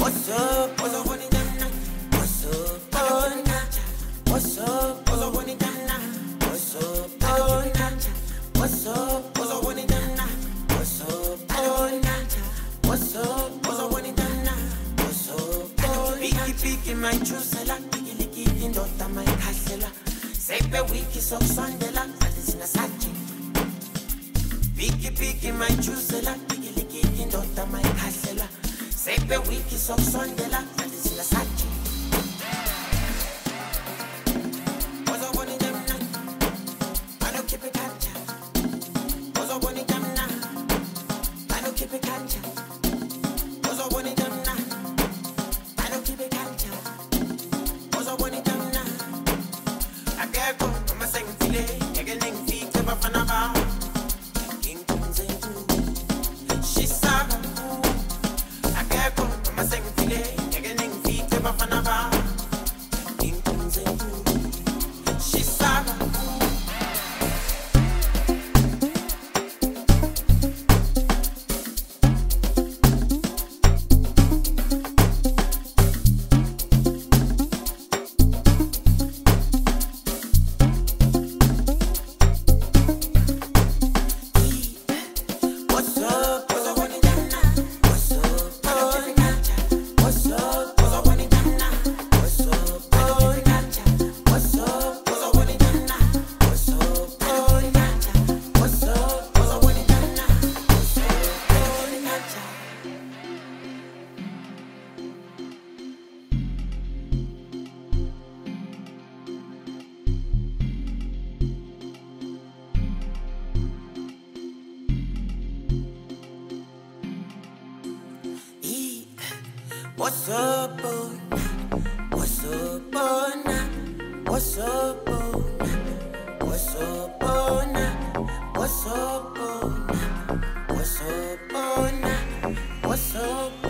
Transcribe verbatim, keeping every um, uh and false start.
What's up? What's up? What's up? Oh, nah. What's up? What's up? What's up? Oh, nah. What's up? What's up? What's up? Oh, nah. What's up? What's up? What's up? Oh, Piki piki my chusela, piki liki ndota my kasela. Sepe wiki so swandela, alisina sachi. Piki piki my chusela, piki liki ndota my kasela. Sepe wiki so swandela, alisina sachi. What's up on them now? I don't keep it catcha. What's up on them now? I don't keep it catcha. What's up on them now? I don't keep it catcha. What's up on them now? I get go, I'm a sing today. I get ning feet to Bafanaba. King Kunzengu. She saga. I get go, I'm a sing today. I get ning feet to Bafanaba. King Kunzengu. She saga. What's up? What's up on it now? What's up? Oh, nah. What's up? What's up on it now? What's up? Oh, nah. What's up? What's up on it now? What's up? Oh, nah. What's up? What's up on it now? What's up? Oh, nah. E. What's up, oh, nah? What's up, oh, nah? What's up, oh, nah? What's up, oh, nah? What's up, oh, nah? What's up, oh, nah? What's up?